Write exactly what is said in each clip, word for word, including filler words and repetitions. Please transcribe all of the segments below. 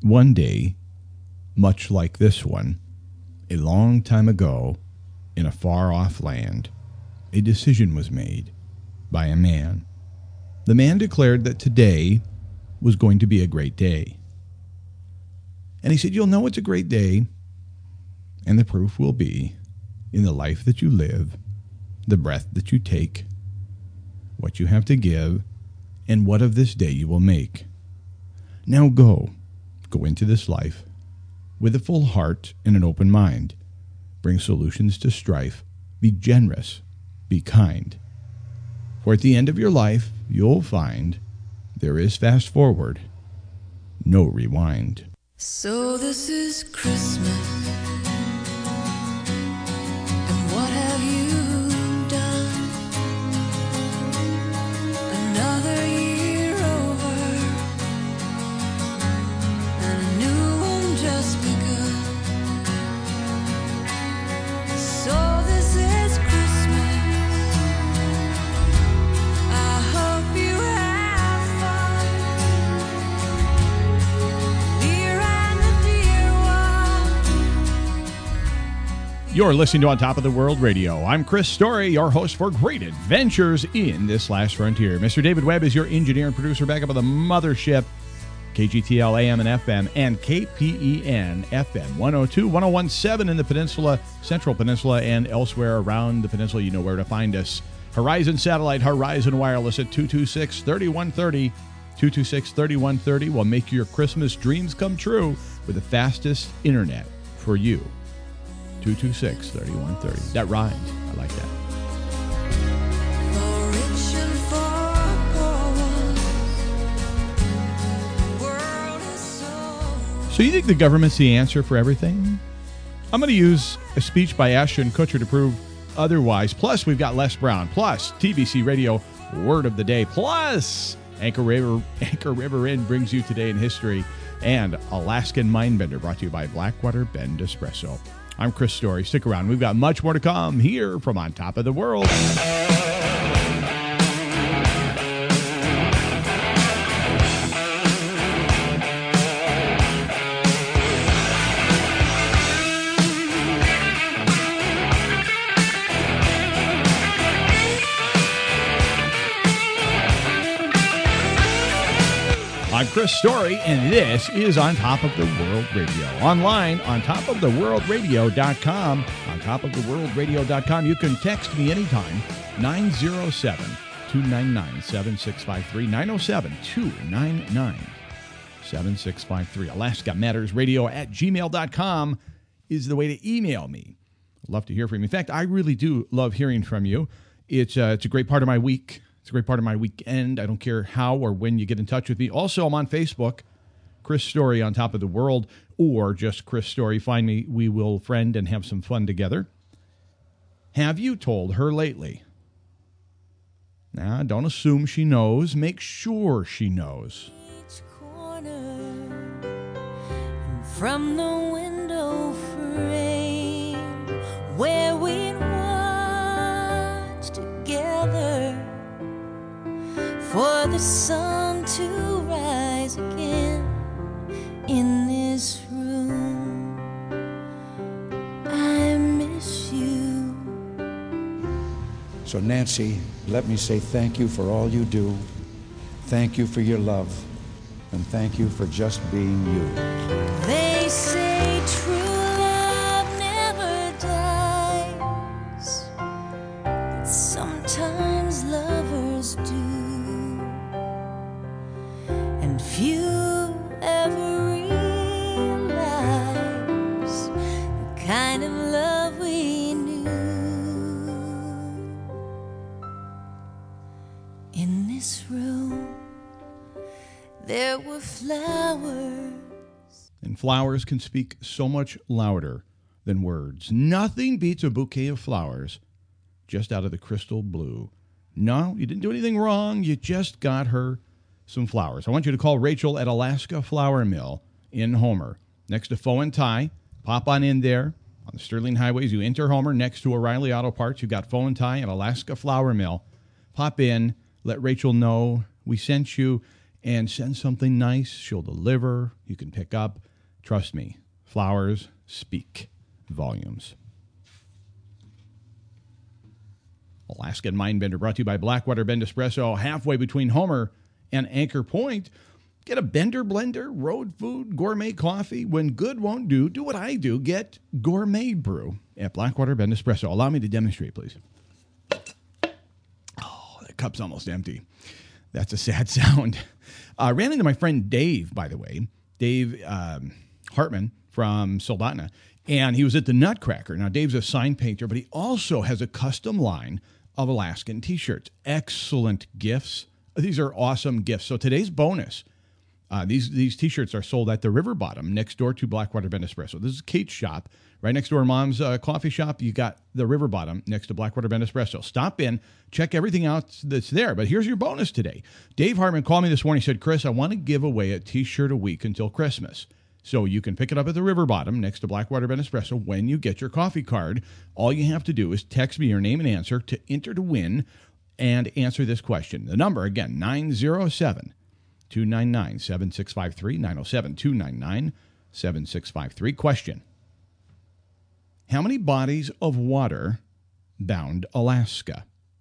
One day, much like this one, a long time ago, in a far-off land, a decision was made by a man. The man declared that today was going to be a great day. And he said, you'll know it's a great day, and the proof will be in the life that you live, the breath that you take, what you have to give, and what of this day you will make. Now go, go into this life with a full heart and an open mind. Bring solutions to strife. Be generous. Be kind. For at the end of your life, you'll find there is fast forward, no rewind. So this is Christmas, and what have you done? Another year over, and a new one just begun. So this is Christmas, I hope you have fun. Dear and the dear one. You're listening to On Top of the World Radio. I'm Chris Story, your host for Great Adventures in This Last Frontier. Mister David Webb is your engineer and producer back up on the mothership. K G T L A M and F M and K P E N F M one oh two, one oh one point seven in the Peninsula, Central Peninsula, and elsewhere around the peninsula. You know where to find us. Horizon Satellite, Horizon Wireless at two two six, three one three oh. two two six, three one three oh will make your Christmas dreams come true with the fastest internet for you. two two six, three one three oh. That rhymes. I like that. For rich and for poor ones, the world is so. So you think the government's the answer for everything? I'm going to use a speech by Ashton Kutcher to prove otherwise. Plus, we've got Les Brown. Plus, T B C Radio Word of the Day. Plus, Anchor River, Anchor River Inn brings you Today in History. And Alaskan Mindbender, brought to you by Blackwater Bend Espresso. I'm Chris Story. Stick around. We've got much more to come here from On Top of the World. I'm Chris Story, and this is On Top of the World Radio. Online, on top of the world radio dot com. On top of the world radio dot com. You can text me anytime, nine oh seven, two nine nine, seven six five three, nine oh seven, two nine nine, seven six five three. Alaska Matters Radio at gmail dot com is the way to email me. I'd love to hear from you. In fact, I really do love hearing from you. It's, uh, it's a great part of my week. It's a great part of my weekend. I don't care how or when you get in touch with me. Also, I'm on Facebook, Chris Story On Top of the World, or just Chris Story. Find me. We will friend and have some fun together. Have you told her lately? Now, don't assume she knows. Make sure she knows. Each corner, and from the window frame where we'd watch together for the sun to rise again in this room. I miss you. So Nancy, let me say thank you for all you do. Thank you for your love. And thank you for just being you. They say true love never dies, but sometimes lovers do. And few ever realize the kind of love we knew. In this room, there were flowers. And flowers can speak so much louder than words. Nothing beats a bouquet of flowers just out of the crystal blue. No, you didn't do anything wrong. You just got her some flowers. I want you to call Rachel at Alaska Flower Mill in Homer, next to Foe and Tie. Pop on in there on the Sterling Highways. You enter Homer next to O'Reilly Auto Parts. You've got Foe and Tie and Alaska Flower Mill. Pop in, let Rachel know we sent you, and send something nice. She'll deliver. You can pick up. Trust me, flowers speak volumes. Alaskan Mindbender brought to you by Blackwater Bend Espresso, halfway between Homer and Anchor Point. Get a Bender blender, road food, gourmet coffee. When good won't do, do what I do. Get gourmet brew at Blackwater Bend Espresso. Allow me to demonstrate, please. Oh, that cup's almost empty. That's a sad sound. I uh, ran into my friend Dave, by the way, Dave um, Hartman from Soldotna, and he was at the Nutcracker. Now, Dave's a sign painter, but he also has a custom line of Alaskan T-shirts. Excellent gifts. These are awesome gifts. So today's bonus, uh, these these T-shirts are sold at the River Bottom next door to Blackwater Bend Espresso. This is Kate's shop. Right next door to Mom's uh, coffee shop, you got the River Bottom next to Blackwater Bend Espresso. Stop in, check everything out that's there. But here's your bonus today. Dave Hartman called me this morning. He said, Chris, I want to give away a T-shirt a week until Christmas. So you can pick it up at the River Bottom next to Blackwater Bend Espresso when you get your coffee card. All you have to do is text me your name and answer to enter to win and answer this question. The number, again, nine oh seven, two nine nine, seven six five three, nine oh seven, two nine nine, seven six five three. Question: how many bodies of water bound Alaska?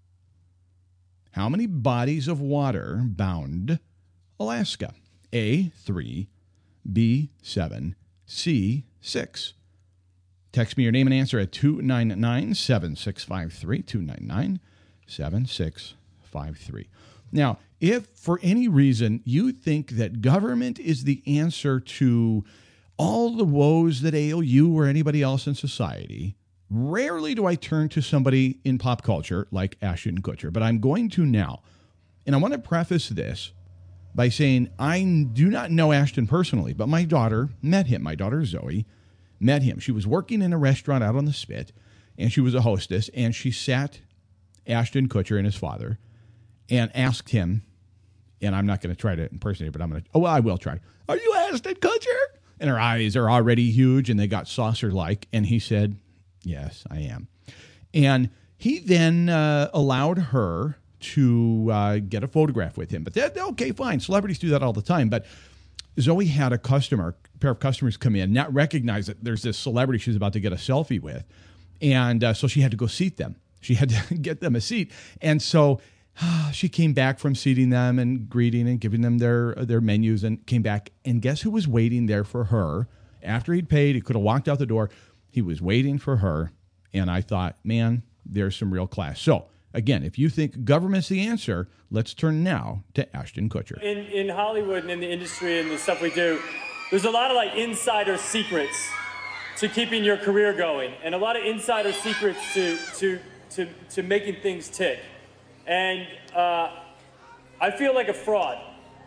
How many bodies of water bound Alaska? A, three. B, seven, C, six. Text me your name and answer at two nine nine, seven six five three, two nine nine, seven six five three. Now, if for any reason you think that government is the answer to all the woes that ail you or anybody else in society, rarely do I turn to somebody in pop culture like Ashton Kutcher, but I'm going to now. And I want to preface this by saying I do not know Ashton personally, but my daughter met him. My daughter Zoe met him. She was working in a restaurant out on the Spit, and she was a hostess, and she sat Ashton Kutcher and his father and asked him, and I'm not going to try to impersonate, but I'm going to, oh, well, I will try. Are you Ashton Kutcher? And her eyes are already huge, and they got saucer-like, and he said, yes, I am. And he then uh, allowed her to uh, get a photograph with him. But that, okay, fine. Celebrities do that all the time. But Zoe had a customer, a pair of customers come in, not recognize that there's this celebrity she's about to get a selfie with. And uh, so she had to go seat them. She had to get them a seat. And so uh, she came back from seating them and greeting and giving them their, their menus and came back. And guess who was waiting there for her? After he'd paid, he could have walked out the door. He was waiting for her. And I thought, man, there's some real class. So, again, if you think government's the answer, let's turn now to Ashton Kutcher. In in Hollywood and in the industry and the stuff we do, there's a lot of like insider secrets to keeping your career going, and a lot of insider secrets to to to to making things tick. And uh, I feel like a fraud.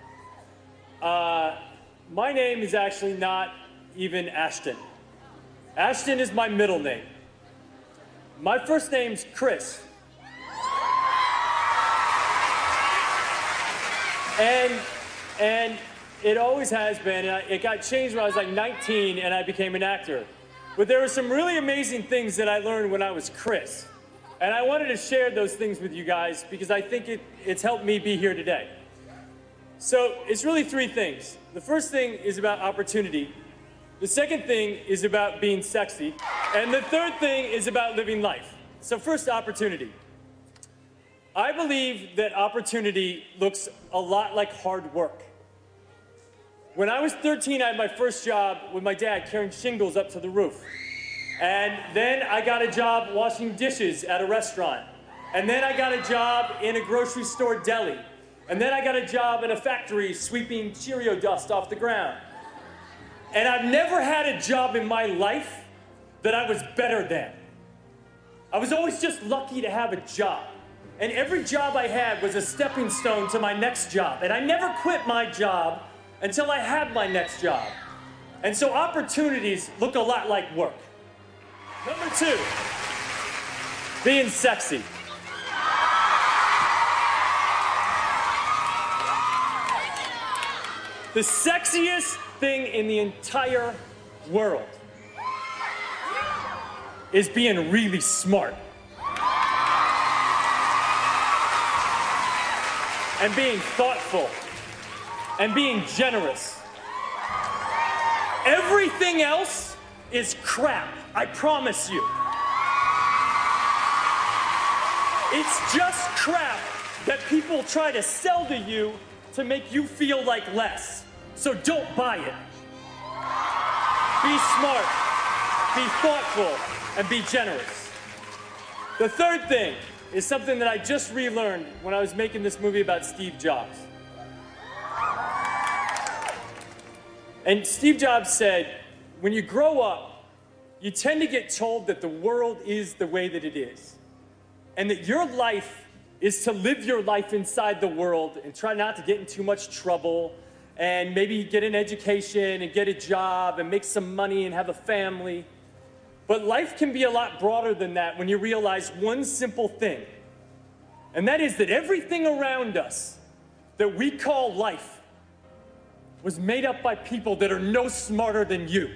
Uh, my name is actually not even Ashton. Ashton is my middle name. My first name's Chris. And and it always has been. And I, it got changed when I was like nineteen and I became an actor. But there were some really amazing things that I learned when I was Chris. And I wanted to share those things with you guys because I think it, it's helped me be here today. So it's really three things. The first thing is about opportunity. The second thing is about being sexy. And the third thing is about living life. So first, opportunity. I believe that opportunity looks a lot like hard work. When I was thirteen, I had my first job with my dad carrying shingles up to the roof. And then I got a job washing dishes at a restaurant. And then I got a job in a grocery store deli. And then I got a job in a factory sweeping Cheerio dust off the ground. And I've never had a job in my life that I was better than. I was always just lucky to have a job. And every job I had was a stepping stone to my next job. And I never quit my job until I had my next job. And so opportunities look a lot like work. Number two, being sexy. The sexiest thing in the entire world is being really smart. And being thoughtful. and being generous. Everything else is crap, I promise you. It's just crap that people try to sell to you to make you feel like less. So don't buy it. Be smart, be thoughtful, and be generous. The third thing is something that I just relearned when I was making this movie about Steve Jobs. And Steve Jobs said, when you grow up, you tend to get told that the world is the way that it is, and that your life is to live your life inside the world and try not to get in too much trouble and maybe get an education and get a job and make some money and have a family. But life can be a lot broader than that when you realize one simple thing, and that is that everything around us that we call life was made up by people that are no smarter than you.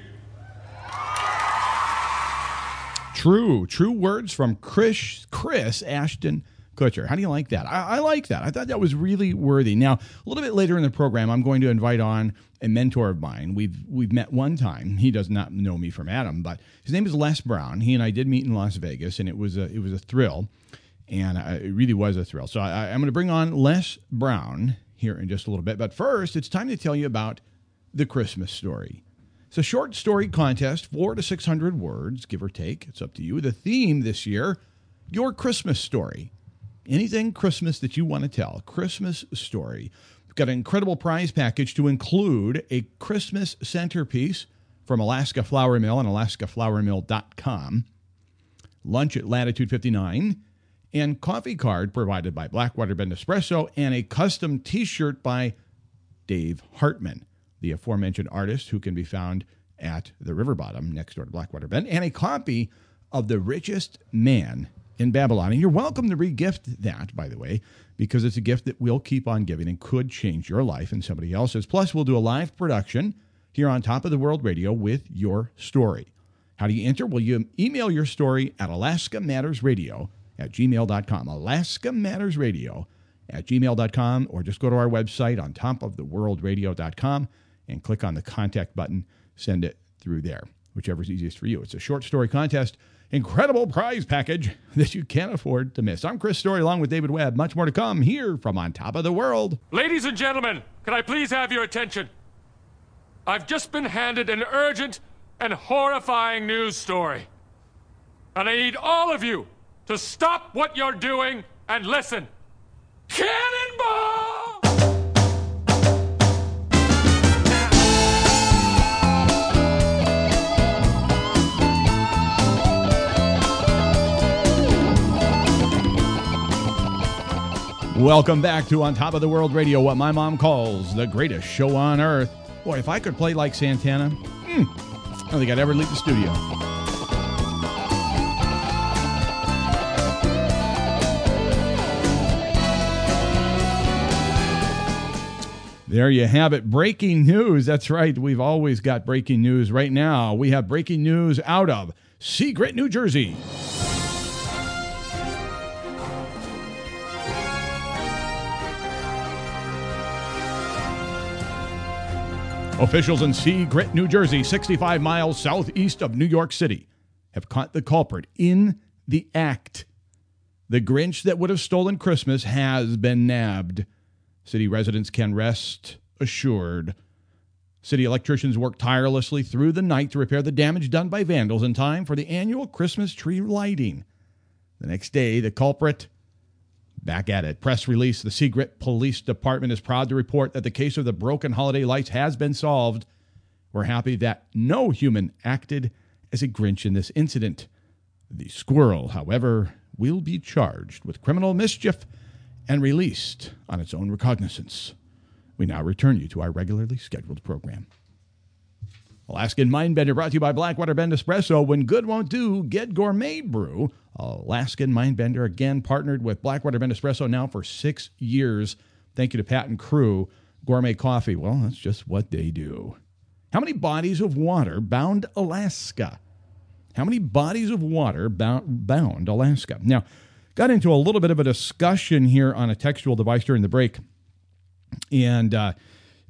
True, true words from Chris, Chris Ashton Kutcher. How do you like that? I, I like that. I thought that was really worthy. Now, a little bit later in the program, I'm going to invite on a mentor of mine. We've we've met one time. He does not know me from Adam, but his name is Les Brown. He and I did meet in Las Vegas, and it was a, it was a thrill, and I, it really was a thrill. So I, I'm going to bring on Les Brown here in just a little bit. But first, it's time to tell you about the Christmas story. It's a short story contest, four to six hundred words, give or take. It's up to you. The theme this year, your Christmas story. Anything Christmas that you want to tell, Christmas story. We've got an incredible prize package to include a Christmas centerpiece from Alaska Flour Mill and alaska flour mill dot com, lunch at Latitude fifty-nine, and coffee card provided by Blackwater Bend Espresso, and a custom T-shirt by Dave Hartman, the aforementioned artist who can be found at the River Bottom next door to Blackwater Bend, and a copy of The Richest Man in Babylon. And you're welcome to re-gift that, by the way, because it's a gift that we'll keep on giving and could change your life and somebody else's. Plus, we'll do a live production here on Top of the World Radio with your story. How do you enter? Well, you email your story at alaska matters radio at gmail dot com. alaska matters radio at gmail dot com, or just go to our website on top of the world radio dot com and click on the contact button. Send it through there, whichever is easiest for you. It's a short story contest. Incredible prize package that you can't afford to miss. I'm Chris Story along with David Webb. Much more to come here from On Top of the World. Ladies and gentlemen, can I please have your attention? I've just been handed an urgent and horrifying news story. And I need all of you to stop what you're doing and listen. Cannonball! Welcome back to On Top of the World Radio, what my mom calls the greatest show on earth. Boy, if I could play like Santana, mm, I don't think I'd ever leave the studio. There you have it. Breaking news. That's right. We've always got breaking news. Right now, we have breaking news out of Seagrit, New Jersey. Officials in Seagrit, New Jersey, sixty-five miles southeast of New York City, have caught the culprit in the act. The Grinch that would have stolen Christmas has been nabbed. City residents can rest assured. City electricians worked tirelessly through the night to repair the damage done by vandals in time for the annual Christmas tree lighting. The next day, the culprit back at it. Press release. The Seagrit Police Department is proud to report that the case of the broken holiday lights has been solved. We're happy that no human acted as a Grinch in this incident. The squirrel, however, will be charged with criminal mischief and released on its own recognizance. We now return you to our regularly scheduled program. Alaskan Mindbender brought to you by Blackwater Bend Espresso. When good won't do, get gourmet brew. Alaskan Mindbender, again, partnered with Blackwater Bend Espresso now for six years. Thank you to Pat and crew. Gourmet coffee, well, that's just what they do. How many bodies of water bound Alaska? How many bodies of water bound, bound Alaska? Now, got into a little bit of a discussion here on a textual device during the break, and uh,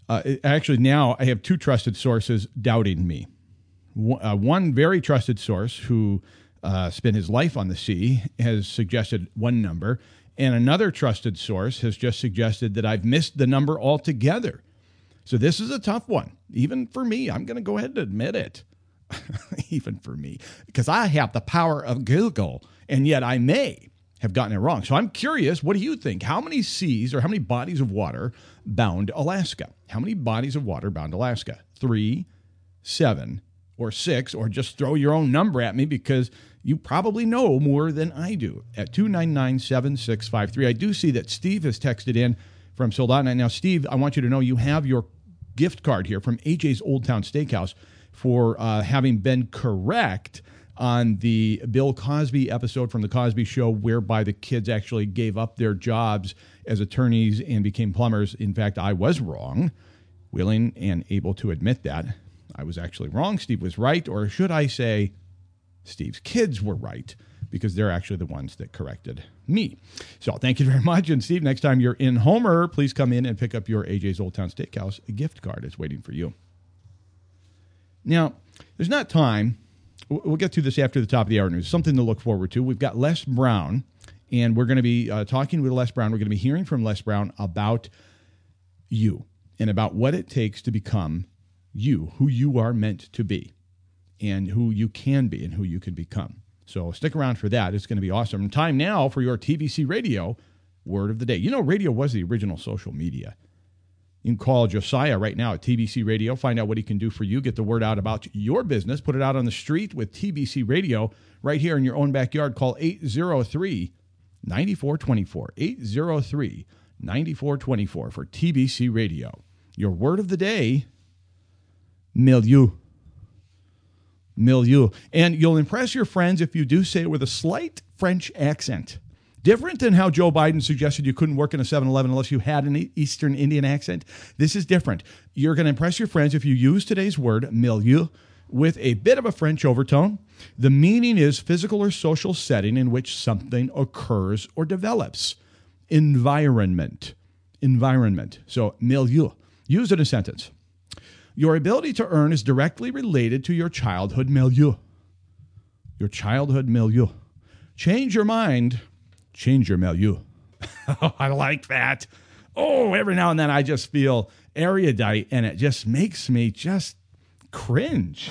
Uh, actually, now I have two trusted sources doubting me. One, uh, one very trusted source who uh, spent his life on the sea has suggested one number, and another trusted source has just suggested that I've missed the number altogether. So this is a tough one, even for me. I'm going to go ahead and admit it, even for me, because I have the power of Google, and yet I may have gotten it wrong. So I'm curious, what do you think? How many seas or how many bodies of water bound Alaska? How many bodies of water bound Alaska? Three, seven, or six, or just throw your own number at me because you probably know more than I do at two nine nine, seven six five three. I do see that Steve has texted in from Soldotna. Now, Steve, I want you to know you have your gift card here from A J's Old Town Steakhouse for uh, having been correct on the Bill Cosby episode from The Cosby Show, whereby the kids actually gave up their jobs as attorneys and became plumbers. In fact, I was wrong, willing and able to admit that. I was actually wrong. Steve was right. Or should I say Steve's kids were right, because they're actually the ones that corrected me. So thank you very much. And Steve, next time you're in Homer, please come in and pick up your A J's Old Town Steakhouse gift card. It's waiting for you. Now, there's not time. We'll get to this after the top of the hour news. Something to look forward to. We've got Les Brown, and we're going to be uh, talking with Les Brown. We're going to be hearing from Les Brown about you and about what it takes to become you, who you are meant to be, and who you can be and who you can become. So stick around for that. It's going to be awesome. Time now for your T B C Radio Word of the Day. You know, radio was the original social media. You can call Josiah right now at T B C Radio. Find out what he can do for you. Get the word out about your business. Put it out on the street with T B C Radio right here in your own backyard. Call eight zero three, nine four two four. eight zero three, nine four two four for T B C Radio. Your word of the day, milieu. Milieu. And you'll impress your friends if you do say it with a slight French accent. Different than how Joe Biden suggested you couldn't work in a seven eleven unless you had an Eastern Indian accent. This is different. You're going to impress your friends if you use today's word, milieu, with a bit of a French overtone. The meaning is physical or social setting in which something occurs or develops. Environment. Environment. So, milieu. Use it in a sentence. Your ability to earn is directly related to your childhood milieu. Your childhood milieu. Change your mind. Change your milieu. I like that. Oh, every now and then I just feel erudite, and it just makes me just cringe.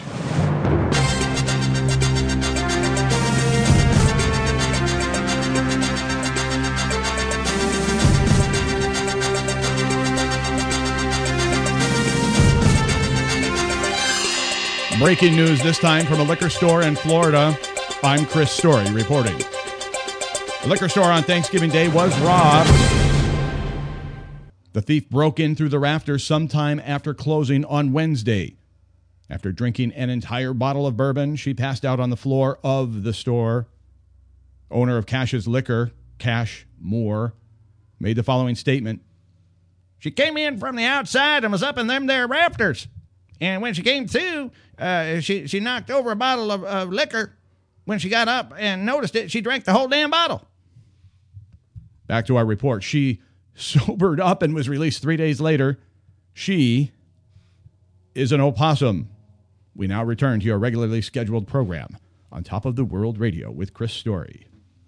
Breaking news this time from a liquor store in Florida. I'm Chris Story reporting. The liquor store on Thanksgiving Day was robbed. The thief broke in through the rafters sometime after closing on Wednesday. After drinking an entire bottle of bourbon, she passed out on the floor of the store. Owner of Cash's Liquor, Cash Moore, made the following statement. She came in from the outside and was up in them there rafters. And when she came to, uh, she, she knocked over a bottle of, of liquor. When she got up and noticed it, she drank the whole damn bottle. Back to our report. She sobered up and was released three days later. She is an opossum. We now return to your regularly scheduled program on Top of the World Radio with Chris Story.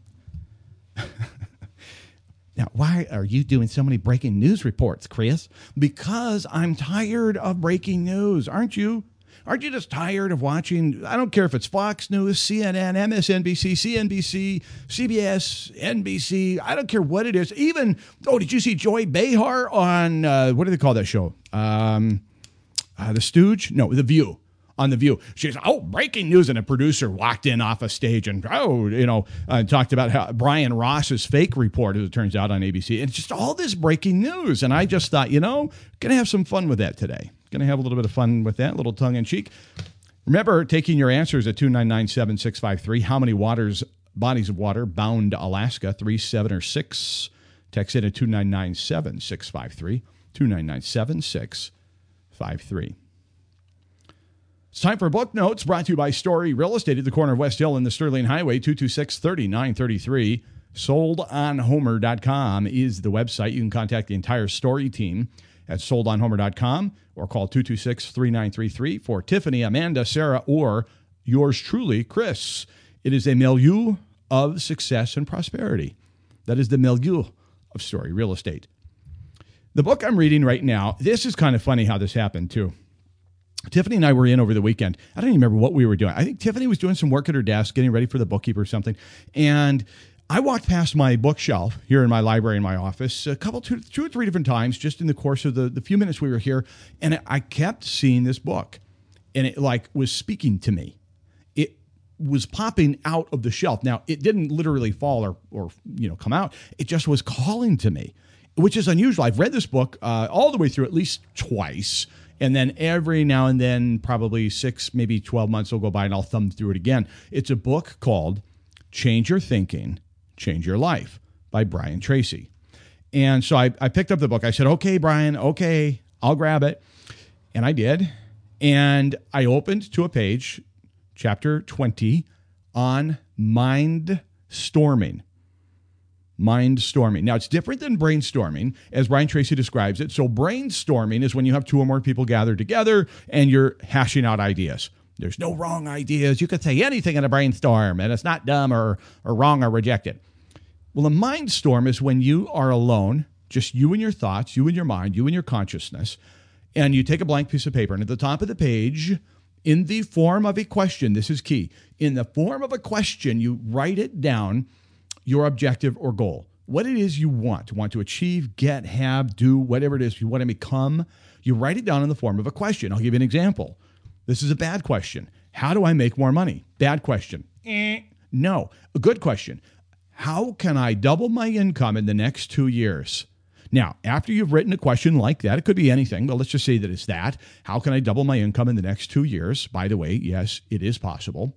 Now, why are you doing so many breaking news reports, Chris? Because I'm tired of breaking news, aren't you? Aren't you just tired of watching? I don't care if it's Fox News, C N N, M S N B C, C N B C, C B S, N B C. I don't care what it is. Even, oh, did you see Joy Behar on, uh, what do they call that show? Um, uh, The Stooge? No, The View. On The View. She's, oh, breaking news. And a producer walked in off a stage and, oh, you know, uh, talked about how Brian Ross's fake report, as it turns out, on A B C. And it's just all this breaking news. And I just thought, you know, going to have some fun with that today. Going to have a little bit of fun with that, a little tongue-in-cheek. Remember, taking your answers at two nine nine, seven six five three. How many waters, bodies of water bound Alaska? Three, seven, or six. Text in at two nine nine, seven six five three. two nine nine, seven six five three. It's time for Book Notes, brought to you by Story Real Estate at the corner of West Hill and the Sterling Highway, two two six, three nine three three. sold on homer dot com is the website. You can contact the entire Story team at sold on homer dot com or call two two six, three nine three three for Tiffany, Amanda, Sarah, or yours truly, Chris. It is a milieu of success and prosperity. That is the milieu of Story Real Estate. The book I'm reading right now, this is kind of funny how this happened too. Tiffany and I were in over the weekend. I don't even remember what we were doing. I think Tiffany was doing some work at her desk, getting ready for the bookkeeper or something. And I walked past my bookshelf here in my library in my office a couple, two, two or three different times just in the course of the, the few minutes we were here. And I kept seeing this book. And it like was speaking to me. It was popping out of the shelf. Now, it didn't literally fall or, or you know, come out. It just was calling to me, which is unusual. I've read this book uh, all the way through at least twice. And then every now and then, probably six, maybe twelve months will go by and I'll thumb through it again. It's a book called Change Your Thinking, Change Your Life by Brian Tracy. And so I, I picked up the book. I said, okay, Brian, okay, I'll grab it. And I did. And I opened to a page, chapter twenty, on mind storming. Mind storming. Now, it's different than brainstorming, as Brian Tracy describes it. So brainstorming is when you have two or more people gathered together and you're hashing out ideas. There's no wrong ideas. You could say anything in a brainstorm, and it's not dumb or, or wrong or rejected. Well, a mind storm is when you are alone, just you and your thoughts, you and your mind, you and your consciousness, and you take a blank piece of paper, and at the top of the page, in the form of a question, this is key, in the form of a question, you write it down, your objective or goal, what it is you want, want to achieve, get, have, do, whatever it is you want to become. You write it down in the form of a question. I'll give you an example. This is a bad question. How do I make more money? Bad question. Eh, no. A good question. How can I double my income in the next two years? Now, after you've written a question like that, it could be anything, but let's just say that it's that. How can I double my income in the next two years? By the way, yes, it is possible.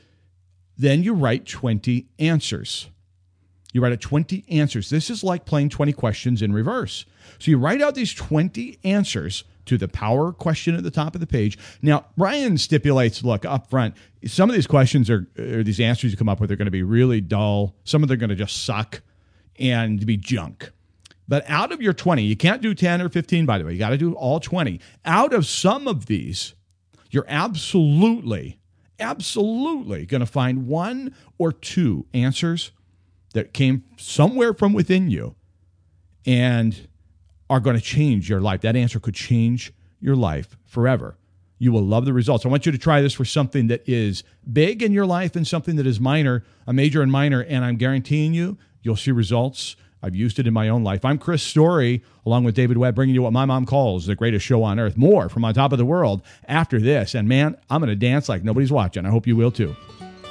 Then you write twenty answers. You write out twenty answers. This is like playing twenty questions in reverse. So you write out these twenty answers to the power question at the top of the page. Now, Brian stipulates, look, up front, some of these questions are, or these answers you come up with are going to be really dull. Some of them are going to just suck and be junk. But out of your twenty, you can't do ten or fifteen, by the way. You got to do all twenty. Out of some of these, you're absolutely, absolutely going to find one or two answers that came somewhere from within you and are going to change your life. That answer could change your life forever. You will love the results. I want you to try this for something that is big in your life and something that is minor, a major and minor, and I'm guaranteeing you, you'll see results. I've used it in my own life. I'm Chris Story, along with David Webb, bringing you what my mom calls the greatest show on earth. More from On Top of the World after this. And man, I'm going to dance like nobody's watching. I hope you will too.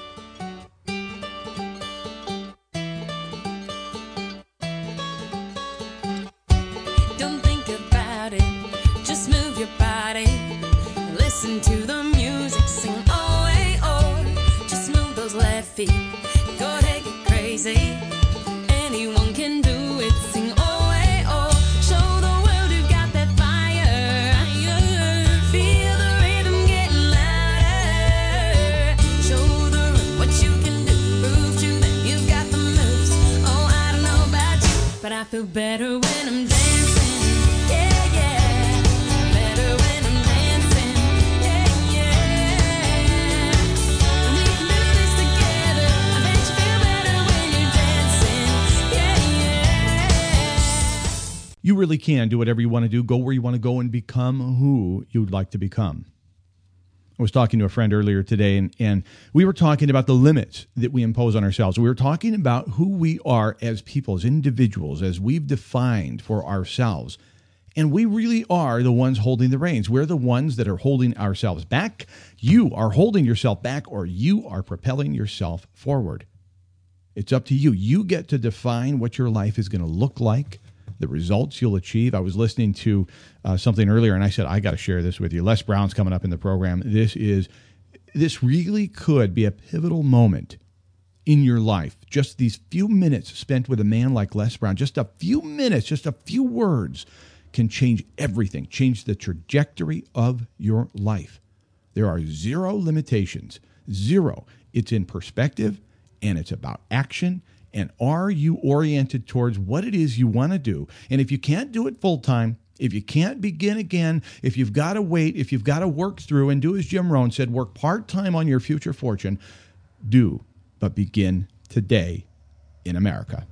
Feel better when I'm dancing, yeah, yeah. Better when I'm dancing, yeah, yeah. We can do this together. I bet you feel better when you're dancing, yeah, yeah. You really can do whatever you want to do, go where you want to go, and become who you'd like to become. I was talking to a friend earlier today, and, and we were talking about the limits that we impose on ourselves. We were talking about who we are as people, as individuals, as we've defined for ourselves. And we really are the ones holding the reins. We're the ones that are holding ourselves back. You are holding yourself back, or you are propelling yourself forward. It's up to you. You get to define what your life is going to look like, the results you'll achieve. I was listening to uh, something earlier, and I said, I got to share this with you. Les Brown's coming up in the program. This is, this really could be a pivotal moment in your life. Just these few minutes spent with a man like Les Brown, just a few minutes, just a few words can change everything, change the trajectory of your life. There are zero limitations, zero. It's in perspective, and it's about action. And are you oriented towards what it is you want to do? And if you can't do it full time, If you can't begin again, if you've got to wait, if you've got to work through and do as Jim Rohn said, work part-time on your future fortune, do, but begin today in America.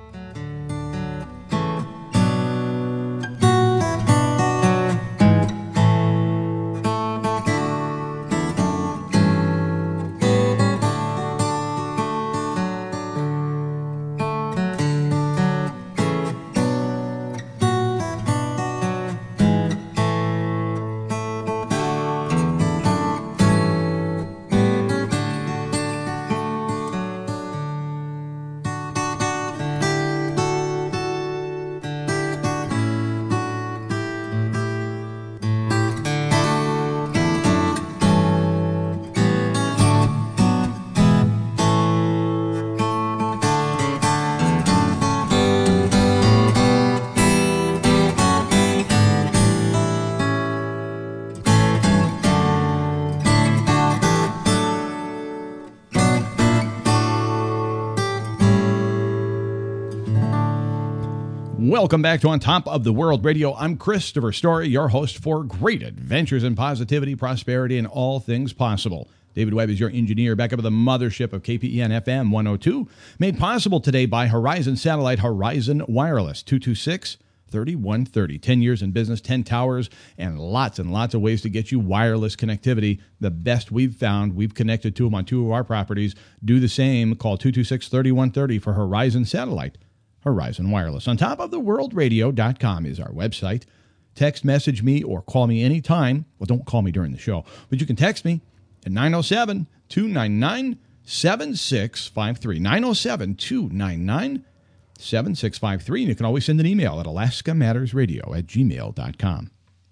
Welcome back to On Top of the World Radio. I'm Christopher Story, your host for great adventures in positivity, prosperity, and all things possible. David Webb is your engineer, back up at the mothership of K P E N F M one oh two, made possible today by Horizon Satellite, Horizon Wireless, two two six, three one three zero. ten years in business, ten towers, and lots and lots of ways to get you wireless connectivity. The best we've found. We've connected to them on two of our properties. Do the same. Call two two six, three one three zero for Horizon Satellite, Horizon Wireless. On top of the world radio dot com is our website. Text message me or call me anytime. Well, don't call me during the show, but you can text me at nine oh seven, two nine nine, seven six five three. nine oh seven, two nine nine, seven six five three. And you can always send an email at alaska matters radio at gmail dot com.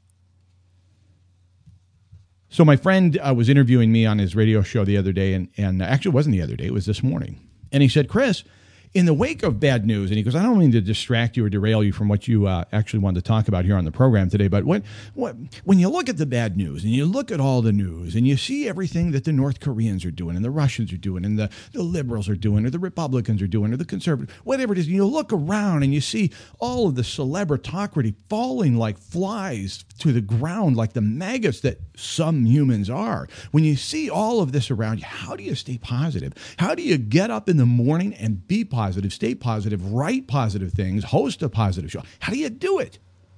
So my friend uh, was interviewing me on his radio show the other day, and, and actually it wasn't the other day, it was this morning. And he said, Chris, in the wake of bad news, and he goes, I don't mean to distract you or derail you from what you uh, actually wanted to talk about here on the program today, but when, when, when you look at the bad news and you look at all the news and you see everything that the North Koreans are doing and the Russians are doing and the, the liberals are doing or the Republicans are doing or the conservatives, whatever it is, and you look around and you see all of the celebritocracy falling like flies to the ground like the maggots that some humans are. When you see all of this around you, how do you stay positive? How do you get up in the morning and be positive? Positive, stay positive, write positive things, host a positive show? How do you do it?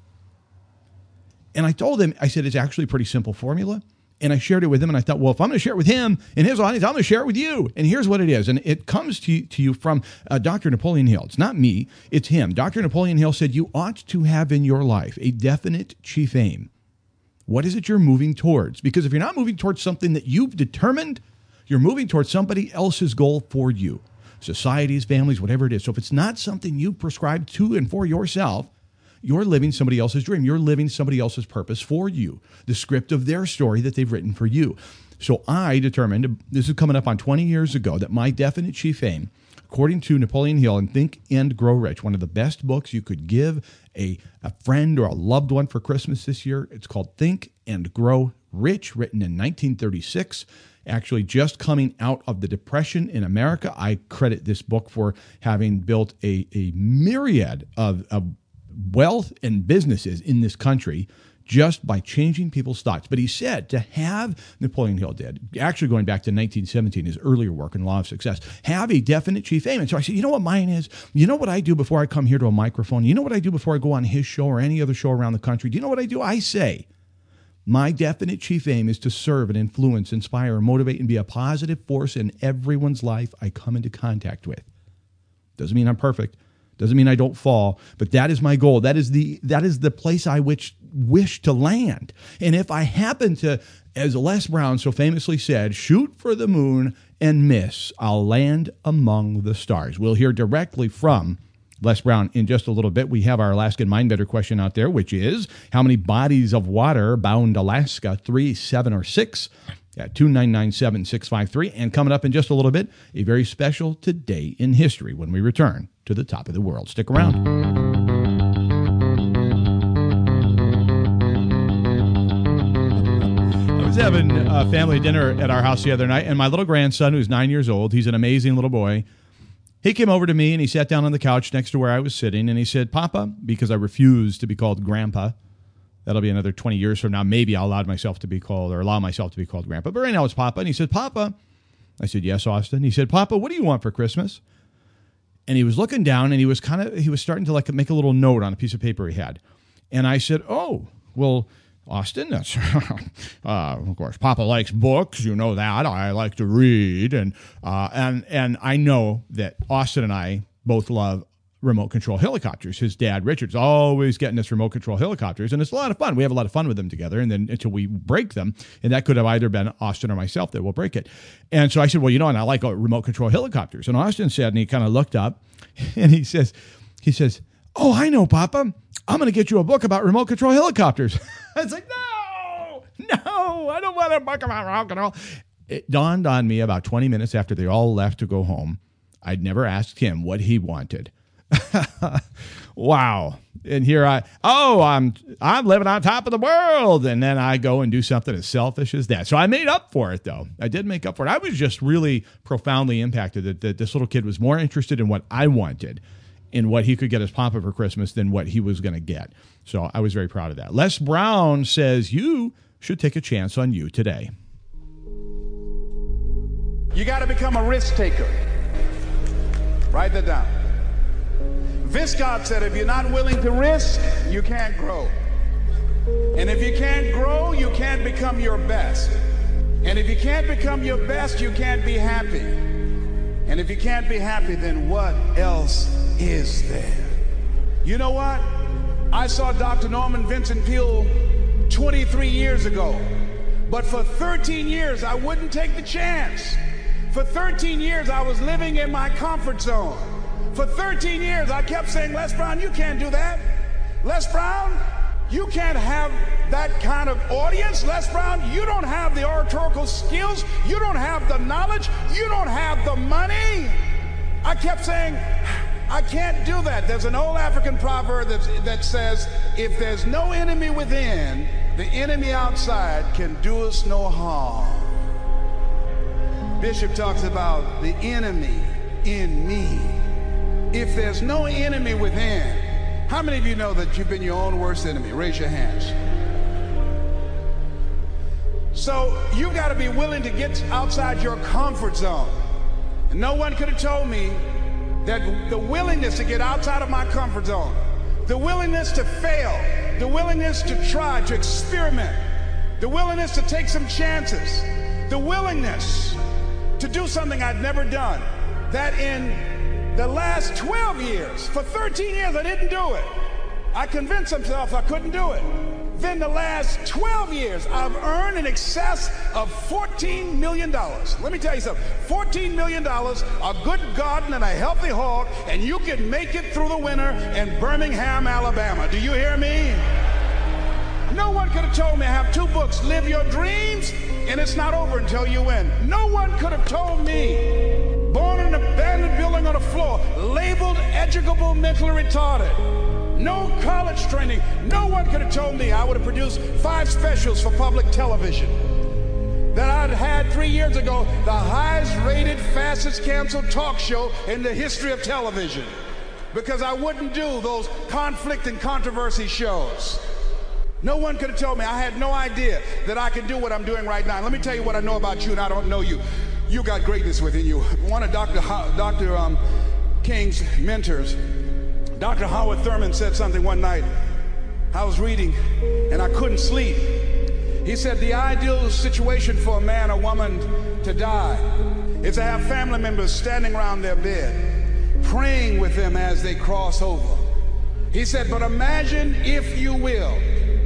And I told him, I said, it's actually a pretty simple formula. And I shared it with him, and I thought, well, if I'm going to share it with him and his audience, I'm going to share it with you. And here's what it is. And it comes to you, to you from uh, Doctor Napoleon Hill. It's not me, it's him. Doctor Napoleon Hill said, you ought to have in your life a definite chief aim. What is it you're moving towards? Because if you're not moving towards something that you've determined, you're moving towards somebody else's goal for you. Societies, families, whatever it is. So if it's not something you prescribe to and for yourself, you're living somebody else's dream. You're living somebody else's purpose for you, the script of their story that they've written for you. So I determined, this is coming up on twenty years ago, that my definite chief aim, according to Napoleon Hill and Think and Grow Rich, one of the best books you could give a, a friend or a loved one for Christmas this year, it's called Think and Grow Rich, written in nineteen thirty-six. Actually just coming out of the Depression in America. I credit this book for having built a, a myriad of, of wealth and businesses in this country just by changing people's thoughts. But he said to have, Napoleon Hill did, actually going back to nineteen seventeen, his earlier work in Law of Success, have a definite chief aim. And so I said, you know what mine is? You know what I do before I come here to a microphone? You know what I do before I go on his show or any other show around the country? Do you know what I do? I say, my definite chief aim is to serve and influence, inspire, motivate, and be a positive force in everyone's life I come into contact with. Doesn't mean I'm perfect. Doesn't mean I don't fall, but that is my goal. That is the that is the place I wish, wish to land. And if I happen to, as Les Brown so famously said, shoot for the moon and miss, I'll land among the stars. We'll hear directly from Les Brown in just a little bit. We have our Alaskan Mindbender question out there, which is, how many bodies of water bound Alaska, three, seven, or six? At two nine nine, seven six five three. And coming up in just a little bit, a very special Today in History when we return to the top of the world. Stick around. I was having a family dinner at our house the other night, and my little grandson, who's nine years old, he's an amazing little boy, he came over to me and he sat down on the couch next to where I was sitting, and he said, Papa, because I refused to be called Grandpa, That'll be another twenty years from now. Maybe I'll allow myself to be called or allow myself to be called Grandpa. But right now it's Papa. And he said, Papa. I said, yes, Austin. He said, Papa, what do you want for Christmas? And he was looking down and he was kind of, he was starting to like make a little note on a piece of paper he had. And I said, oh, well, Austin, that's, uh, of course, Papa likes books. You know that. I like to read. And, uh, and, and I know that Austin and I both love remote control helicopters. His dad, Richard's always getting us remote control helicopters, and it's a lot of fun. We have a lot of fun with them together, and then until we break them, and that could have either been Austin or myself that will break it. And so I said, well, you know, and I like remote control helicopters. And Austin said, and he kind of looked up, and he says, he says, oh, I know, Papa. I'm going to get you a book about remote control helicopters. I was like, no, no, I don't want a book about remote control. It dawned on me about twenty minutes after they all left to go home. I'd never asked him what he wanted. Wow. And here I, oh, I'm, I'm living on top of the world. And then I go and do something as selfish as that. So I made up for it though. I did make up for it. I was just really profoundly impacted that, that this little kid was more interested in what I wanted in what he could get as Papa for Christmas than what he was going to get. So I was very proud of that. Les Brown says you should take a chance on you today. You got to become a risk taker. Write that down. Vince Scott said, if you're not willing to risk, you can't grow. And if you can't grow, you can't become your best. And if you can't become your best, you can't be happy. And if you can't be happy, then what else is there? You know what? I saw Doctor Norman Vincent Peale twenty-three years ago. But for thirteen years, I wouldn't take the chance. For thirteen years, I was living in my comfort zone. For thirteen years, I kept saying, Les Brown, you can't do that. Les Brown, you can't have that kind of audience. Les Brown, you don't have the oratorical skills. You don't have the knowledge. You don't have the money. I kept saying, I can't do that. There's an old African proverb that, that says, if there's no enemy within, the enemy outside can do us no harm. Bishop talks about the enemy in me. If there's no enemy within, how many of you know that you've been your own worst enemy? Raise your hands. So you've got to be willing to get outside your comfort zone. And no one could have told me that the willingness to get outside of my comfort zone, the willingness to fail, the willingness to try, to experiment, the willingness to take some chances, the willingness to do something I'd never done, that in the last twelve years, for thirteen years, I didn't do it. I convinced myself I couldn't do it. Then the last twelve years, I've earned in excess of fourteen million dollars. Let me tell you something. fourteen million dollars, a good garden and a healthy hog, and you can make it through the winter in Birmingham, Alabama. Do you hear me? No one could have told me I have two books, Live Your Dreams, and it's not over until you win. No one could have told me, born in an abandoned building on the floor, labeled educable mentally retarded, no college training. No one could have told me I would have produced five specials for public television. That I'd had three years ago the highest rated, fastest canceled talk show in the history of television. Because I wouldn't do those conflict and controversy shows. No one could have told me. I had no idea that I could do what I'm doing right now. Let me tell you what I know about you, and I don't know you. You got greatness within you. One of Doctor Ho- Doctor Um, King's mentors, Doctor Howard Thurman, said something one night. I was reading, and I couldn't sleep. He said, the ideal situation for a man or woman to die is to have family members standing around their bed, praying with them as they cross over. He said, but imagine, if you will,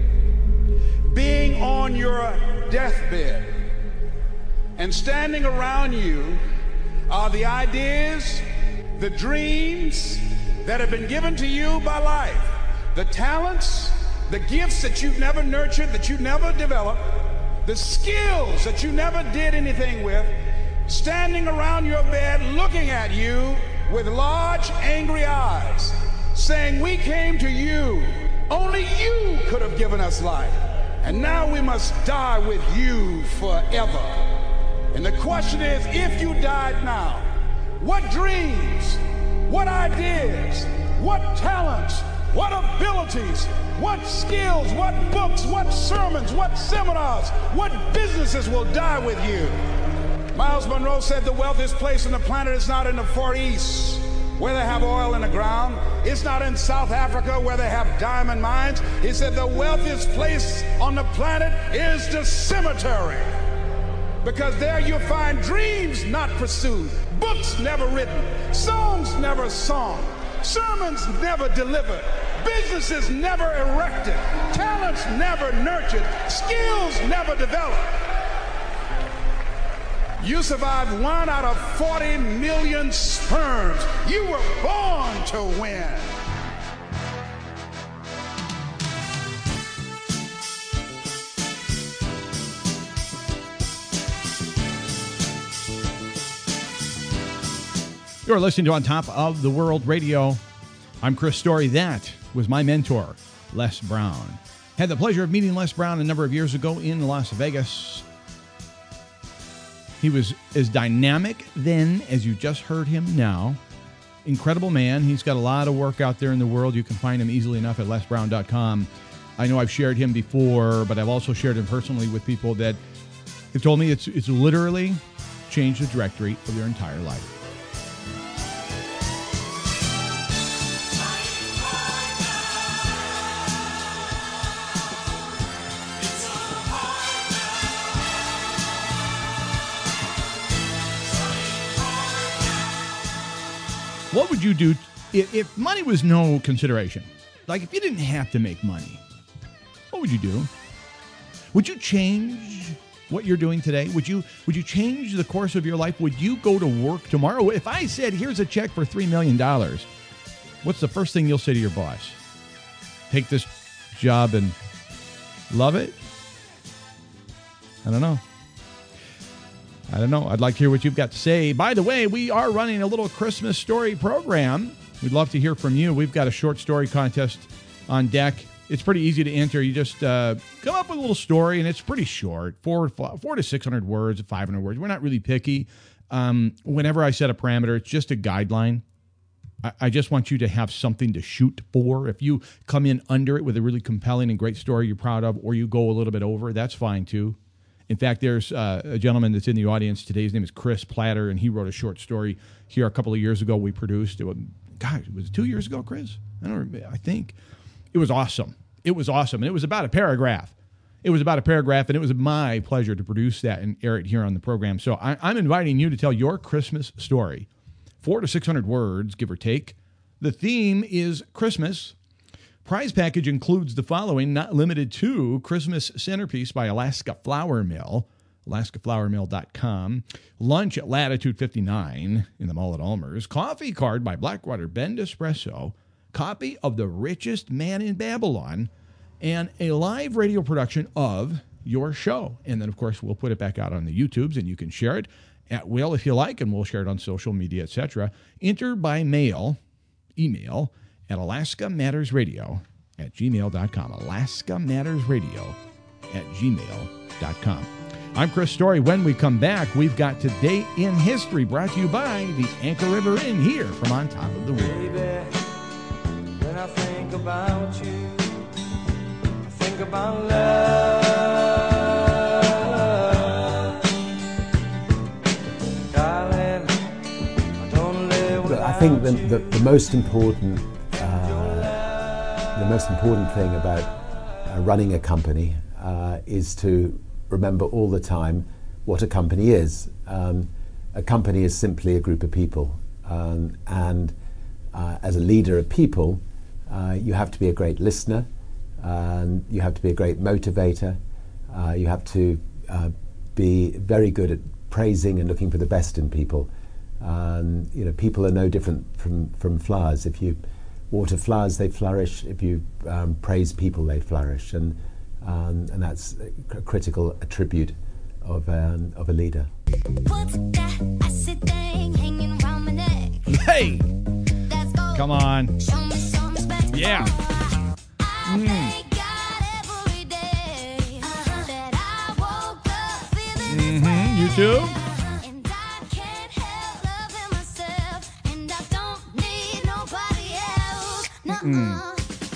being on your deathbed, and standing around you are the ideas, the dreams that have been given to you by life, the talents, the gifts that you've never nurtured, that you never developed, the skills that you never did anything with, standing around your bed looking at you with large, angry eyes, saying, we came to you. Only you could have given us life. And now we must die with you forever. And the question is, if you died now, what dreams, what ideas, what talents, what abilities, what skills, what books, what sermons, what seminars, what businesses will die with you. Miles Monroe said the wealthiest place on the planet is not in the Far East, where they have oil in the ground. It's not in South Africa, where they have diamond mines. He said the wealthiest place on the planet is the cemetery, because there you'll find dreams not pursued, books never written, songs never sung, sermons never delivered, businesses never erected, talents never nurtured, skills never developed. You survived one out of forty million sperms. You were born to win. You're listening to On Top of the World Radio. I'm Chris Story. That was my mentor, Les Brown. Had the pleasure of meeting Les Brown a number of years ago in Las Vegas. He was as dynamic then as you just heard him now. Incredible man. He's got a lot of work out there in the world. You can find him easily enough at les brown dot com. I know I've shared him before, but I've also shared him personally with people that have told me it's it's literally changed the trajectory of their entire life. What would you do if, if money was no consideration? Like, if you didn't have to make money, what would you do? Would you change what you're doing today? Would you would you change the course of your life? Would you go to work tomorrow? If I said, here's a check for three million dollars, what's the first thing you'll say to your boss? Take this job and love it? I don't know. I don't know. I'd like to hear what you've got to say. By the way, we are running a little Christmas story program. We'd love to hear from you. We've got a short story contest on deck. It's pretty easy to enter. You just uh, come up with a little story, and it's pretty short, four, four to six hundred words, five hundred words. We're not really picky. Um, whenever I set a parameter, it's just a guideline. I, I just want you to have something to shoot for. If you come in under it with a really compelling and great story you're proud of, or you go a little bit over, that's fine too. In fact, there's uh, a gentleman that's in the audience today. His name is Chris Platter, and he wrote a short story here a couple of years ago. We produced it. Was, gosh, was it two years ago, Chris? I don't remember. I think it was awesome. It was awesome, and it was about a paragraph. It was about a paragraph, and it was my pleasure to produce that and air it here on the program. So I, I'm inviting you to tell your Christmas story, four to six hundred words, give or take. The theme is Christmas. Prize package includes the following, not limited to: Christmas Centerpiece by Alaska Flour Mill, alaska flour mill dot com, lunch at Latitude fifty-nine in the Mall at Ulmer's, coffee card by Blackwater Bend Espresso, copy of The Richest Man in Babylon, and a live radio production of your show. And then, of course, we'll put it back out on the YouTubes, and you can share it at will if you like, and we'll share it on social media, et cetera. Enter by mail, email, at Alaska Matters Radio at gmail dot com. Alaska Matters Radio at gmail dot com. I'm Chris Story. When we come back, we've got Today in History, brought to you by the Anchor River Inn here from On Top of the World. Baby, when I think about you, I think about love. Darling, I don't live without I think the, you. the, the most important The most important thing about uh, running a company uh, is to remember all the time what a company is. Um, a company is simply a group of people, um, and uh, as a leader of people, uh, you have to be a great listener, and you have to be a great motivator. Uh, you have to uh, be very good at praising and looking for the best in people. Um, you know, people are no different from from flowers. If you water flowers, they flourish. If you um, praise people, they flourish, and um, and that's a critical attribute of um, of a leader. What's that acid thing hanging round my neck? Hey, That's gold. come on. Show me some respect. Yeah. I thank God every day that I woke up feeling this way. Mm-hmm. You too? And I can't help loving myself, and I don't need nobody else. Nuh-uh.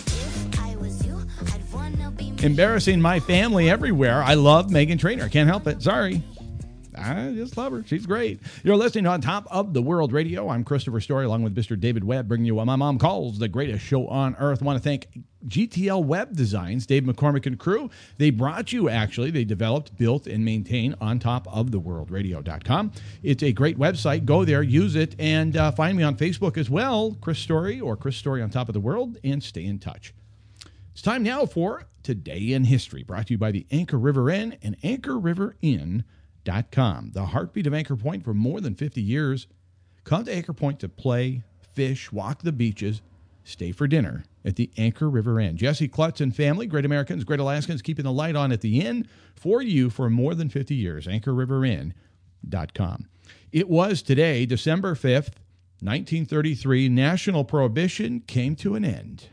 Embarrassing my family everywhere. I love Meghan Trainor. I can't help it. Sorry. I just love her. She's great. You're listening on Top of the World Radio. I'm Christopher Story, along with Mister David Webb, bringing you what my mom calls the greatest show on earth. I want to thank G T L Web Designs, Dave McCormick and crew. They brought you, actually, they developed, built, and maintain on top of the world radio dot com. It's a great website. Go there, use it, and uh, find me on Facebook as well, Chris Story or Chris Story on Top of the World, and stay in touch. It's time now for Today in History, brought to you by the Anchor River Inn and Anchor River Inn. Dot com. The heartbeat of Anchor Point for more than fifty years. Come to Anchor Point to play, fish, walk the beaches, stay for dinner at the Anchor River Inn. Jesse Klutz and family, great Americans, great Alaskans, keeping the light on at the inn for you for more than fifty years. Anchor River Inn dot com. It was today, December fifth, nineteen thirty-three, national prohibition came to an end.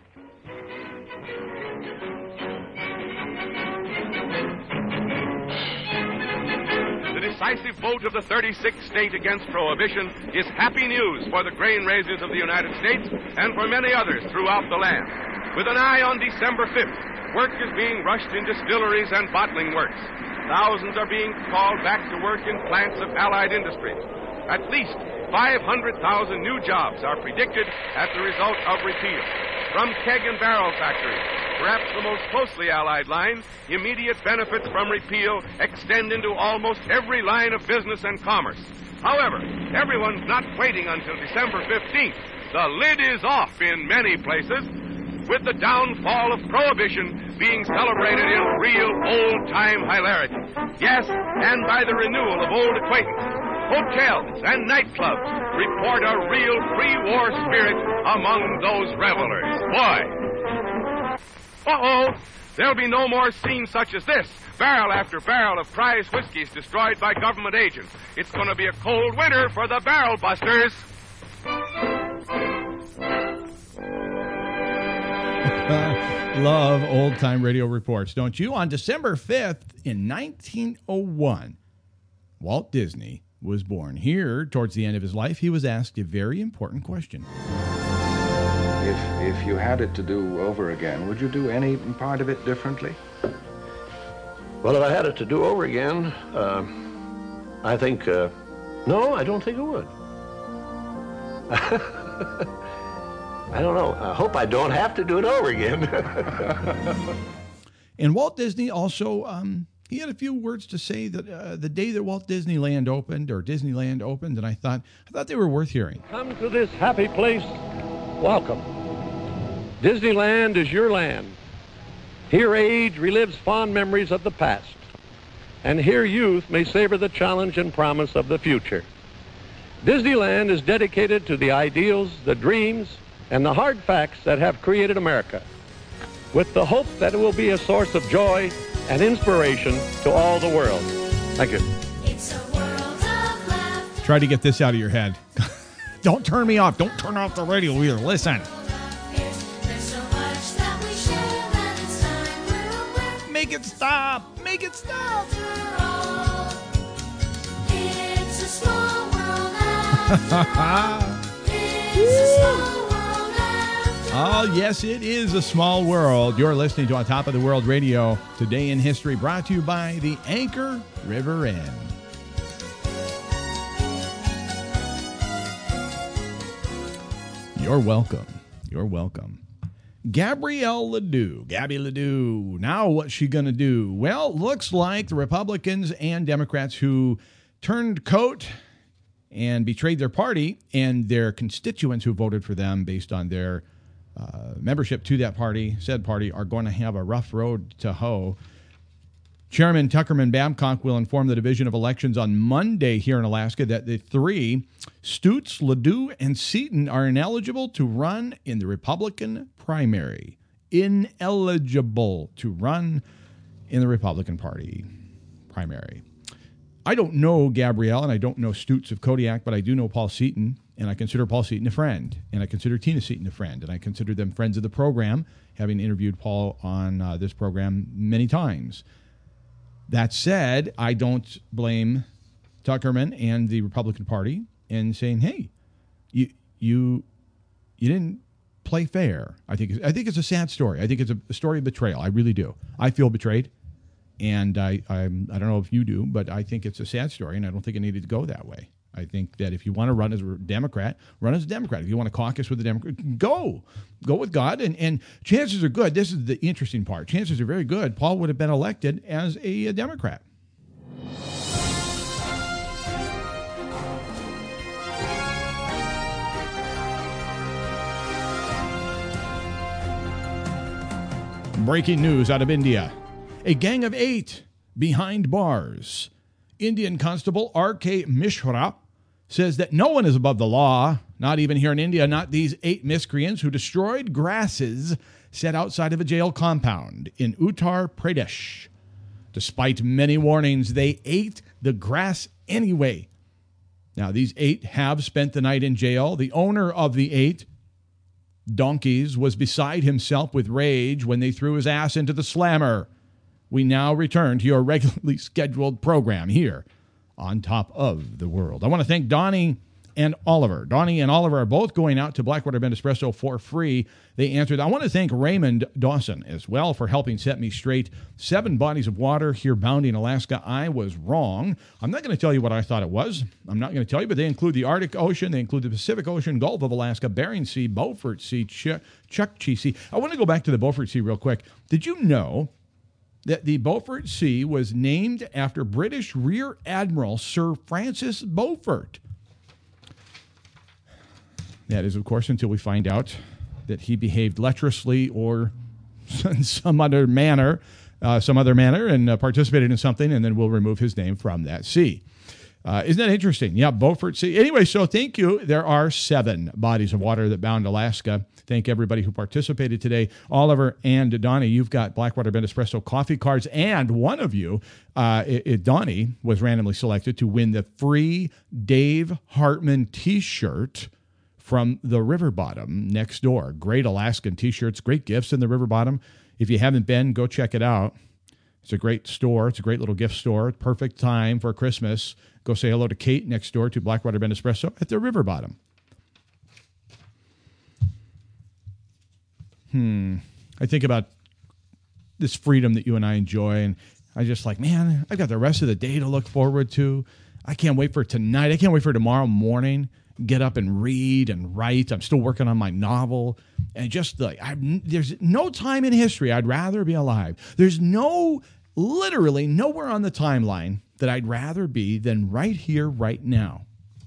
The decisive vote of the thirty-sixth state against prohibition is happy news for the grain raisers of the United States and for many others throughout the land. With an eye on December fifth, work is being rushed in distilleries and bottling works. Thousands are being called back to work in plants of allied industries. At least five hundred thousand new jobs are predicted as the result of repeal. From keg and barrel factories, perhaps the most closely allied line, immediate benefits from repeal extend into almost every line of business and commerce. However, everyone's not waiting until December fifteenth. The lid is off in many places, with the downfall of prohibition being celebrated in real old-time hilarity. Yes, and by the renewal of old acquaintances. Hotels and nightclubs report a real pre-war spirit among those revelers. Boy. Uh-oh. There'll be no more scenes such as this. Barrel after barrel of prize whiskeys destroyed by government agents. It's going to be a cold winter for the barrel busters. Love old-time radio reports, don't you? On December fifth in nineteen oh one, Walt Disney was born. Here, towards the end of his life, he was asked a very important question. If if you had it to do over again, would you do any part of it differently? Well, if I had it to do over again, uh, I think, uh, no, I don't think I would. I don't know. I hope I don't have to do it over again. And Walt Disney also, um, he had a few words to say that uh, the day that Walt Disneyland opened, or Disneyland opened, and I thought, I thought they were worth hearing. Come to this happy place, welcome. Disneyland is your land. Here age relives fond memories of the past, and here youth may savor the challenge and promise of the future. Disneyland is dedicated to the ideals, the dreams, and the hard facts that have created America, with the hope that it will be a source of joy and inspiration to all the world. Thank you. It's a world of laughter. Try to get this out of your head. Don't turn me off. Don't turn off the radio either. Listen. There's so much that we share that it's time we're aware. Make it stop. Make it stop. After all, it's a small world after all. It's a small world after all. Oh, yes, it is a small world. You're listening to On Top of the World Radio, Today in History, brought to you by the Anchor River Inn. You're welcome. You're welcome. Gabrielle Ledoux. Gabby Ledoux. Now what's she going to do? Well, looks like the Republicans and Democrats who turned coat and betrayed their party and their constituents who voted for them based on their Uh, membership to that party, said party, are going to have a rough road to hoe. Chairman Tuckerman Babcock will inform the Division of Elections on Monday here in Alaska that the three, Stutz, Ledoux, and Seaton, are ineligible to run in the Republican primary. Ineligible to run in the Republican Party primary. I don't know Gabrielle, and I don't know Stutz of Kodiak, but I do know Paul Seaton. And I consider Paul Seaton a friend, and I consider Tina Seaton a friend, and I consider them friends of the program, having interviewed Paul on uh, this program many times. That said, I don't blame Tuckerman and the Republican Party in saying, hey, you you you didn't play fair. I think I think it's a sad story. I think it's a, a story of betrayal. I really do. I feel betrayed, and I I'm, I don't know if you do, but I think it's a sad story, and I don't think it needed to go that way. I think that if you want to run as a Democrat, run as a Democrat. If you want to caucus with the Democrat, go. Go with God. And, and chances are good. This is the interesting part. Chances are very good. Paul would have been elected as a, a Democrat. Breaking news out of India. A gang of eight behind bars. Indian Constable R K Mishra says that no one is above the law, not even here in India, not these eight miscreants who destroyed grasses set outside of a jail compound in Uttar Pradesh. Despite many warnings, they ate the grass anyway. Now, these eight have spent the night in jail. The owner of the eight donkeys was beside himself with rage when they threw his ass into the slammer. We now return to your regularly scheduled program here on Top of the World. I want to thank Donnie and Oliver. Donnie and Oliver are both going out to Blackwater Bend Espresso for free. They answered. I want to thank Raymond Dawson as well for helping set me straight. Seven bodies of water here bounding Alaska. I was wrong. I'm not going to tell you what I thought it was. I'm not going to tell you, but they include the Arctic Ocean. They include the Pacific Ocean, Gulf of Alaska, Bering Sea, Beaufort Sea, Ch- Chukchi Sea. I want to go back to the Beaufort Sea real quick. Did you know that the Beaufort Sea was named after British Rear Admiral Sir Francis Beaufort? That is, of course, until we find out that he behaved lecherously or in some other manner, uh, some other manner, and uh, participated in something, and then we'll remove his name from that sea. Uh, isn't that interesting? Yeah, Beaufort Sea. Anyway, so thank you. There are seven bodies of water that bound Alaska. Thank everybody who participated today. Oliver and Donnie, you've got Blackwater Bend Espresso coffee cards, and one of you, uh, it, it, Donnie, was randomly selected to win the free Dave Hartman T-shirt from the River Bottom next door. Great Alaskan T-shirts, great gifts in the River Bottom. If you haven't been, go check it out. It's a great store. It's a great little gift store. Perfect time for Christmas. Go say hello to Kate next door to Blackwater Bend Espresso at the River Bottom. Hmm. I think about this freedom that you and I enjoy, and I just like, man, I've got the rest of the day to look forward to. I can't wait for tonight. I can't wait for tomorrow morning. Get up and read and write. I'm still working on my novel. And just like, I, there's no time in history I'd rather be alive. There's no, literally nowhere on the timeline that I'd rather be than right here, right now.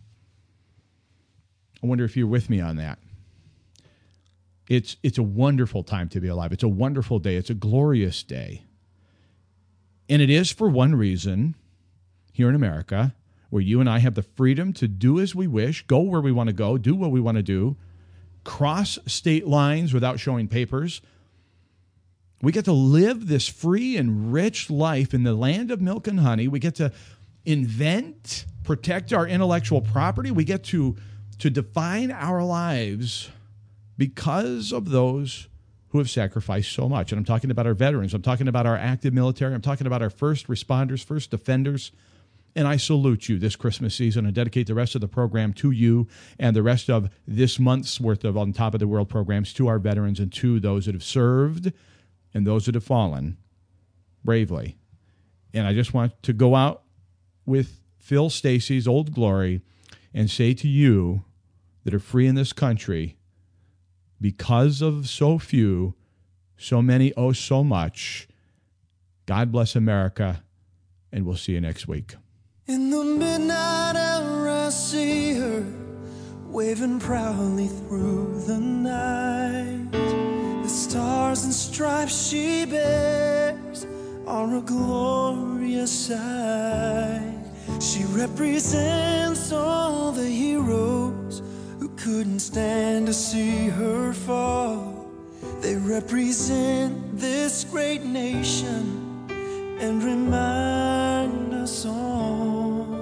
I wonder if you're with me on that. It's, it's a wonderful time to be alive. It's a wonderful day. It's a glorious day. And it is for one reason here in America, where you and I have the freedom to do as we wish, go where we want to go, do what we want to do, cross state lines without showing papers. We get to live this free and rich life in the land of milk and honey. We get to invent, protect our intellectual property. We get to, to define our lives because of those who have sacrificed so much. And I'm talking about our veterans. I'm talking about our active military. I'm talking about our first responders, first defenders. And I salute you this Christmas season and dedicate the rest of the program to you and the rest of this month's worth of On Top of the World programs to our veterans and to those that have served and those that have fallen bravely. And I just want to go out with Phil Stacey's Old Glory and say to you that are free in this country, because of so few, so many owe so much, God bless America, and we'll see you next week. In the midnight hour I see her waving proudly through the night. The stars and stripes she bears are a glorious sight. She represents all the heroes who couldn't stand to see her fall. They represent this great nation and remind us all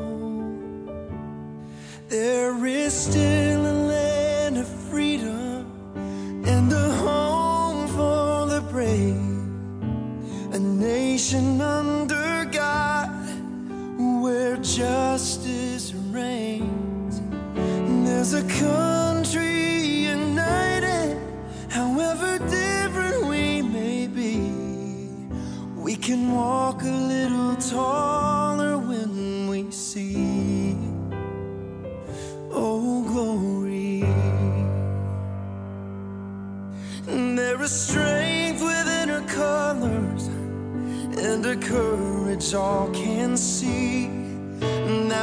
there is still a land of freedom and a home for the brave, a nation under God where justice reigns. There's a country united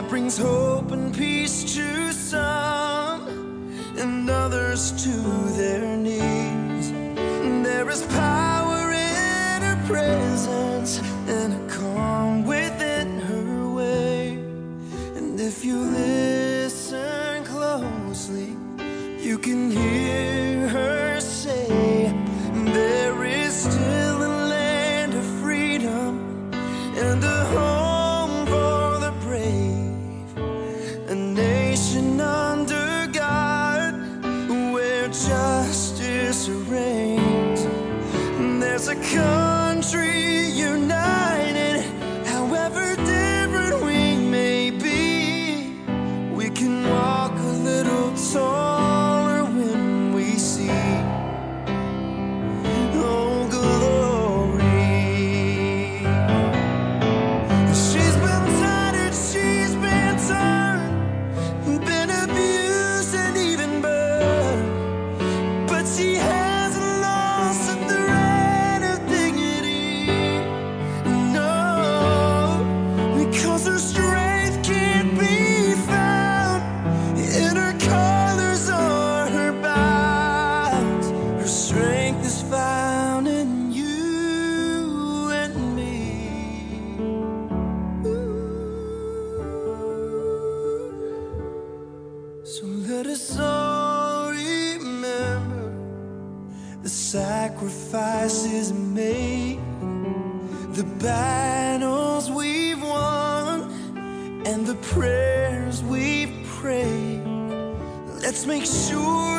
brings hope and peace to some and others to their knees. There is power in her presence and a calm within her way. And if you listen closely, you can hear her say, there is still a land of freedom and a home for the brave, a nation under God where justice reigns. There's a country united, however different we may be. We can walk a little taller when we see, oh glory. She's been tattered, she's been torn, been abused and even burned, but she hasn't lost a thread of dignity. No, because her strength can't be found in her colors or her bounds. Her strength is found in you and me. So let us all remember the sacrifices made, the battles we've won, and the prayers we've prayed. Let's make sure